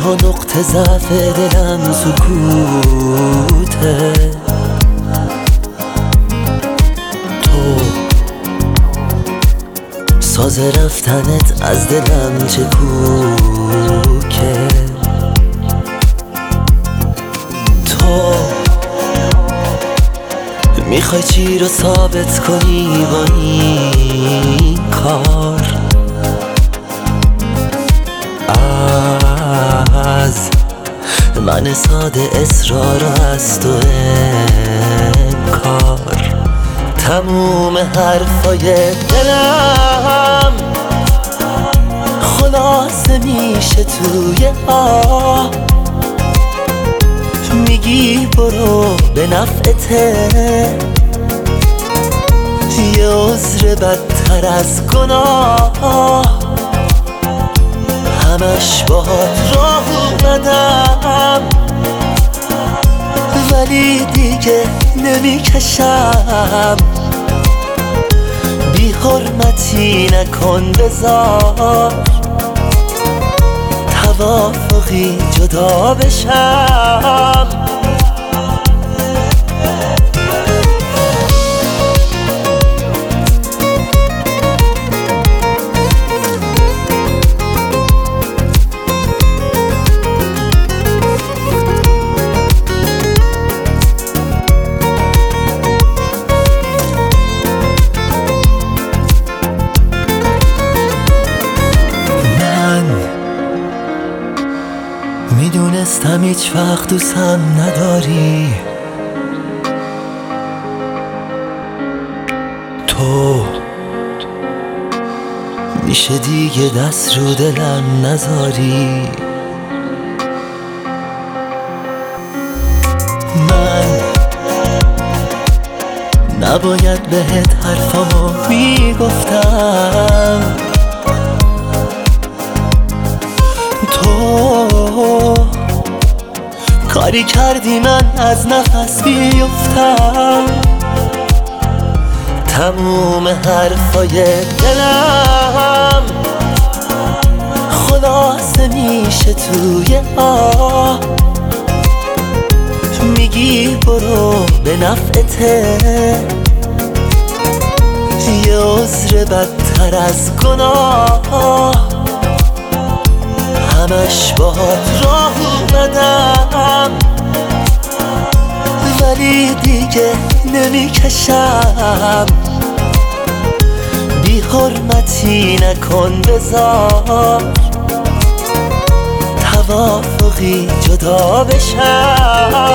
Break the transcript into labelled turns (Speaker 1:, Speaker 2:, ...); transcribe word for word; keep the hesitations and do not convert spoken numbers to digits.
Speaker 1: تنها نقطه ضعف دلم سکوته. تو ساز رفتنت از دلم چه کوکه. تو میخوای چی رو ثابت کنی با این کار؟ از من ساده اصرار از تو انکار. تموم حرفای دلم خلاصه میشه توی آه. میگی برو به نفعته، یه عذر بدتر از گناه. همش باهات راه اومدم ولی دیگه نمیکشم. بی حرمتی نکن بذار توافقی جدا بشم. میدونستم هیچ وقت دوستم نداری. تو میشه دیگه دست رو دلم نذاری. من نباید بهت حرفامو میگفتم. تو کاری کردی من از نفس بیفتم. تموم حرفای دلم خلاصه میشه توی آه. میگی برو به نفعته، یه عذر بدتر از گناه. همش باهات راه اومدم ولی دیگه نمیکشم. بی حرمتی نکن بذار توافقی جدا بشم.